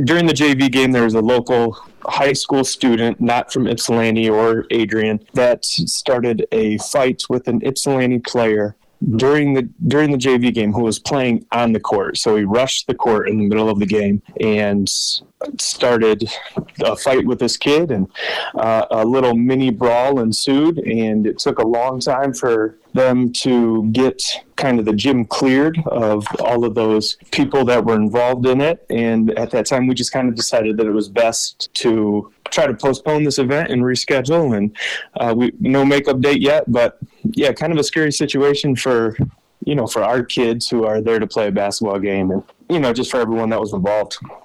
during the JV game, there was a local high school student, not from Ypsilanti or Adrian, that started a fight with an Ypsilanti player during the JV game who was playing on the court. So he rushed the court in the middle of the game and started a fight with this kid, and a little mini brawl ensued, and it took a long time for them to get kind of the gym cleared of all of those people that were involved in it. And at that time, we just kind of decided that it was best to try to postpone this event and reschedule. And no makeup date yet, but yeah, kind of a scary situation for our kids who are there to play a basketball game, and just for everyone that was involved.